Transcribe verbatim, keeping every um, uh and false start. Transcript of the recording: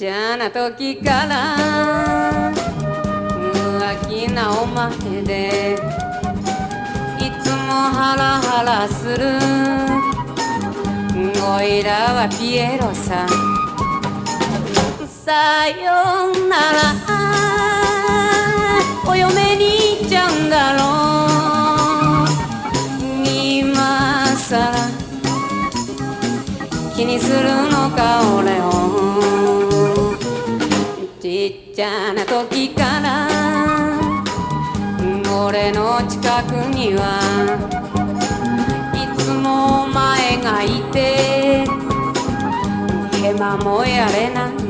ちゃな時から浮気なお前でいつもハラハラするおいらはピエロささよならお嫁に行っちゃうんだろう今さら気にするのか俺をちっちゃな時から俺の近くにはいつもお前がいてヘマもやれない